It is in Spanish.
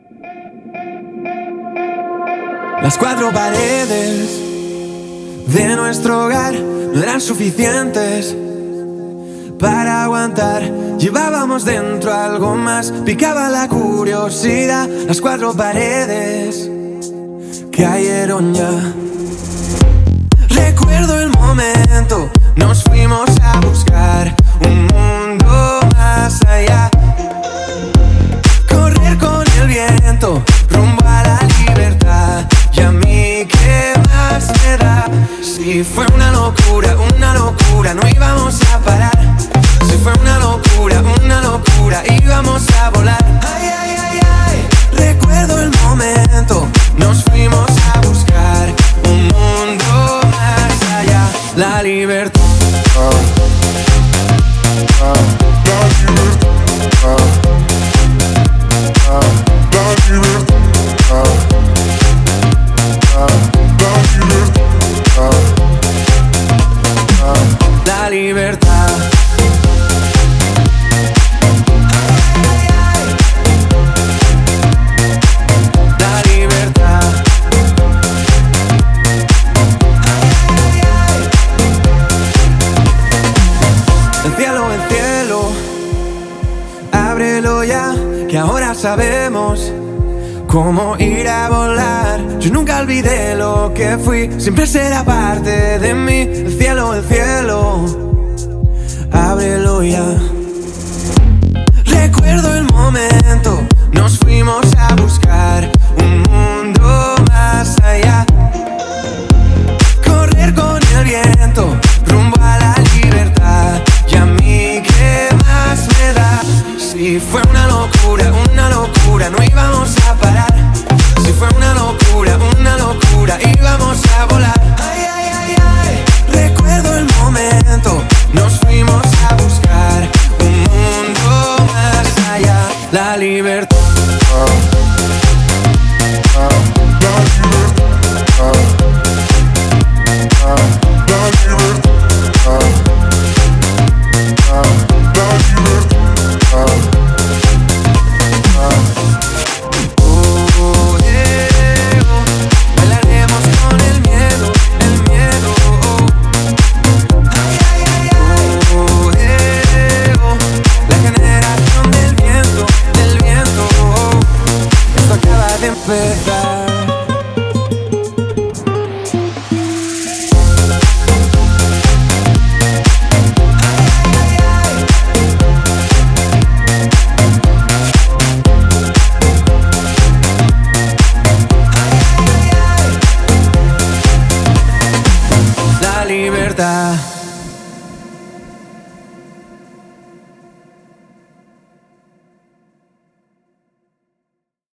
Las cuatro paredes de nuestro hogar no eran suficientes para aguantar. Llevábamos dentro algo más, picaba la curiosidad. Las cuatro paredes cayeron ya. Recuerdo el momento, nos fuimos a buscar un mundo más allá. Correr con el viento, rumbo a la libertad. Y a mí, ¿qué más me da? Si fue una locura, no íbamos a parar. Si fue una locura, íbamos a volar. Ay, ay, ay, ay. Recuerdo el momento, nos fuimos a buscar un mundo más allá. La libertad. La libertad. La libertad. El cielo, ábrelo ya, que ahora sabemos cómo ir a volar. Yo nunca olvidé lo que fui, siempre será parte de mí. El cielo, ábrelo ya. Recuerdo el momento, nos fuimos a buscar un mundo más allá. Correr con el viento, rumbo a la libertad. Y a mí, ¿qué más me da? Si fue una locura, no íbamos a parar. Si fue una locura, íbamos a volar. Ay, ay, ay, ay. Recuerdo el momento, nos fuimos a buscar un mundo más allá. La libertad. La libertad.